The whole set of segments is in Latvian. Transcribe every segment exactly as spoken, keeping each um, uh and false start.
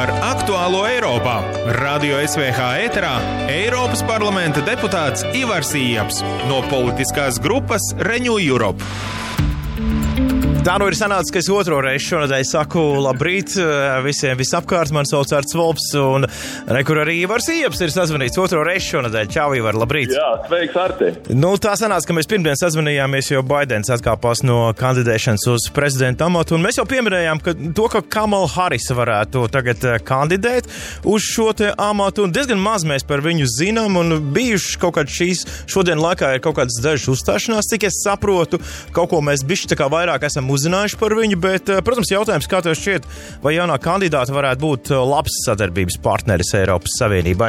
par aktuālo Eiropā. Radio S V H ēterā Eiropas parlamenta deputāts Ivars Iejaps no politiskās grupas Renew Europe. Tā nu ir sanācis, ka es otro reizi šonadēļ saku labrīt visiem visapkārt. Man sauc Arts Volps un rekur arī Ivars Iejaps ir sazvanīts otro reizi šonadēļ. Čau, Ivar, labrīt. Jā, sveiks, Arti. Nu, tā sanāca, ka mēs pirmdien sazvanījāmies, jo Baidens atkāpās no kandidēšanas uz prezidenta amatu. Un mēs jau pieminējām, ka to, ka Kamala Harris varētu tagad kandidēt uz šo te amatu. Un diezgan maz mēs par viņu zinām. Un bijuši kaut kāds šīs šodien laikā ir kaut kādas dažas uzstāšanās, cik es saprotu. Kaut ko mēs bišķi tā kā vairāk esam uzzinājuši par viņu, bet, protams, jautājums, kā tev šķiet, vai jaunā kandidāta varētu būt labs sadarbības partneris Eiropas Savienībai?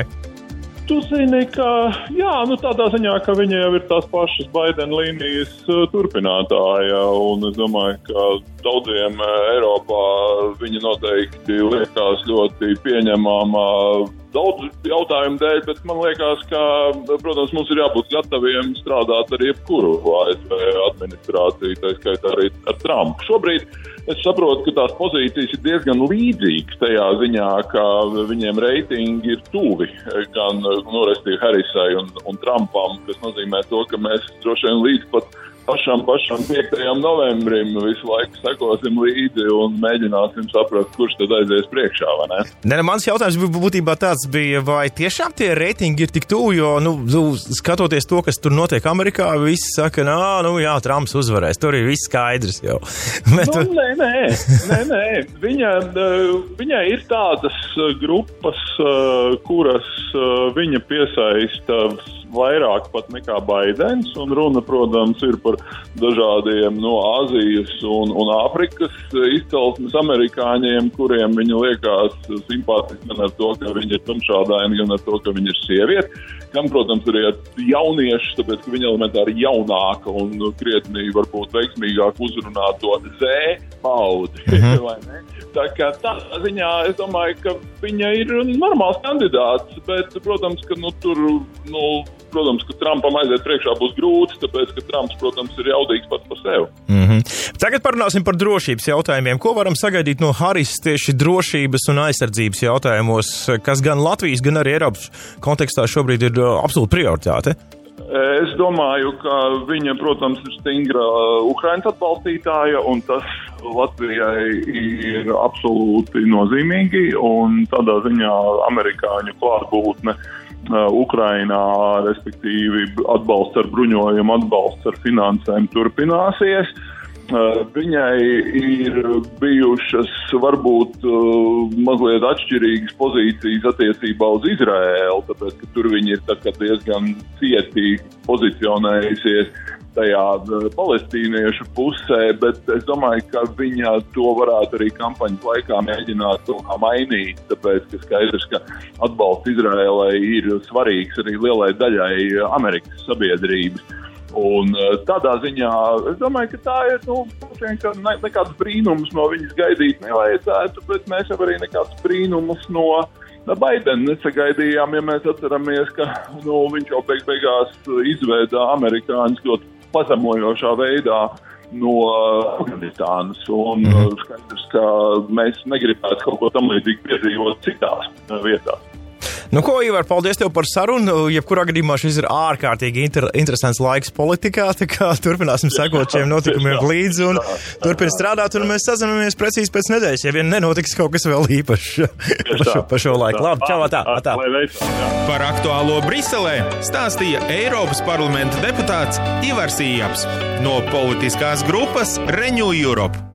Tu zini, ka, jā, nu tādā ziņā, ka viņa jau ir tās pašas Baidena līnijas turpinātāja, un es domāju, ka daudziem Eiropā viņa noteikti liekas ļoti pieņemama daudz jautājumu dēļ, bet man liekas, ka, protams, mums ir jābūt gataviem strādāt ar jebkuru A S V administrāciju, tā skaitā arī ar Trumpu. Šobrīd es saprotu, ka tās pozīcijas ir diezgan līdzīgas tajā ziņā, ka viņiem reitingi ir tuvi gan, nu, respektīvi Harrisai un, un Trumpam, kas nozīmē to, ka mēs droši vien līdz pat pašam, pašam piektajam novembrim visu laiku sekosim līdzi un mēģināsim saprast, kurš tad aizies priekšā, vai ne? Ne, mans jautājums būtībā tāds bija, vai tiešām tie reitingi ir tik tuvu, jo, nu, skatoties to, kas tur notiek Amerikā, visi saka, nā, nu, jā, Trumps uzvarēs, tur ir viss skaidrs jau. Bet... Nu, nē, nē, nē, nē. Viņa, viņai ir tādas grupas, kuras viņa piesaista vairāk pat nekā Baidens, un runa, protams, ir par dažādiem no Āzijas un, un Āfrikas izcelsmes amerikāņiem, kuriem viņa liekas simpātiski gan ar to, ka viņa ir tumšādaini, gan ar to, ka viņa ir sieviete. Gan, protams, arī jaunieši, tāpēc, ka viņa elementāri jaunāka un krietnī varbūt veiksmīgāk uzrunā to Z paudzi, mm-hmm. vai ne? Tā kā tādā ziņā es domāju, ka viņa ir normāls kandidāts, bet, protams, ka nu, tur, nu, protams, ka Trumpam aiziet priekšā būs grūti, tāpēc, ka Trumps, protams, ir jaudīgs pats par sevi. Mm-hmm. Tagad parunāsim par drošības jautājumiem. Ko varam sagaidīt no Harris tieši drošības un aizsardzības jautājumos, kas gan Latvijas, gan arī Eiropas kontekstā šobrīd ir absolūta prioritāte? Es domāju, ka viņa, protams, ir stingra Ukrainas atbalstītāja, un tas Latvijai ir absolūti nozīmīgi, un tādā ziņā amerikāņu klātbūtne Ukrainā, respektīvi atbalsts ar bruņojumu, atbalsts ar finansēm turpināsies. Viņai ir bijušas varbūt mazliet atšķirīgas pozīcijas attiecībā uz Izraēlu, tāpēc, ka tur viņi ir tā kā diezgan cieti pozicionējusies tajā palestīniešu pusē, bet es domāju, ka viņa to varētu arī kampaņas laikā mēģināt to mainīt, tāpēc, ka skaidrs, ka atbalsts Izraēlai ir svarīgs arī lielai daļai Amerikas sabiedrības. Un tādā ziņā, es domāju, ka tā ir, nu, ka ne, nekāds brīnums no viņas gaidīt nevajadzētu, bet mēs jau arī nekāds brīnums no Baidena nesagaidījām, ja mēs atceramies, ka, nu, viņš jau beig beigās izveidā amerikāņus ļoti pazemojošā veidā no Afganistānas, un mm. skaidrs, ka mēs negribētu kaut ko tam līdzīgi piedzīvot citās vietās. Nu, ko, Ivar, paldies tev par sarunu. Jebkurā gadījumā šis ir ārkārtīgi inter- interesants laiks politikā, tā kā turpināsim sekot šiem notikumiem līdzi un turpin strādāt, un mēs sazināmies precīzi pēc nedēļas, ja vien nenotiks kaut kas vēl īpašs par šo, par šo laiku. Labi, čau, tā, tā. Par aktuālo Briselē stāstīja Eiropas parlamenta deputāts Ivars Iejaps no politiskās grupas Renew Europe.